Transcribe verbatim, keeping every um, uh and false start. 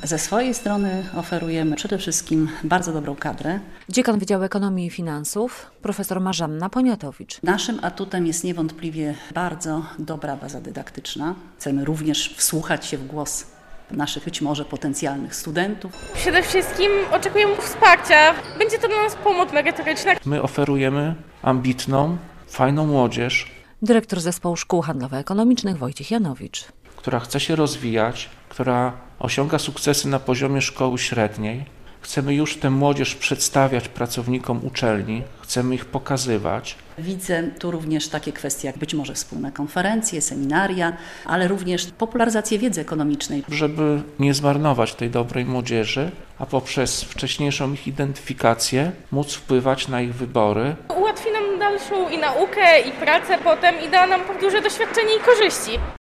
Ze swojej strony oferujemy przede wszystkim bardzo dobrą kadrę. Dziekan Wydziału Ekonomii i Finansów, profesor Marzanna Poniatowicz. Naszym atutem jest niewątpliwie bardzo dobra baza dydaktyczna. Chcemy również wsłuchać się w głos naszych być może potencjalnych studentów. Przede wszystkim oczekujemy wsparcia. Będzie to dla nas pomoc merytoryczna. My oferujemy ambitną, fajną młodzież, Dyrektor Zespołu Szkół Handlowo-Ekonomicznych Wojciech Janowicz. która chce się rozwijać, która osiąga sukcesy na poziomie szkoły średniej. Chcemy już tę młodzież przedstawiać pracownikom uczelni, chcemy ich pokazywać. Widzę tu również takie kwestie jak być może wspólne konferencje, seminaria, ale również popularyzację wiedzy ekonomicznej. Żeby nie zmarnować tej dobrej młodzieży, a poprzez wcześniejszą ich identyfikację móc wpływać na ich wybory. Ułatwi nam dalszą i naukę, i pracę potem i da nam duże doświadczenie i korzyści.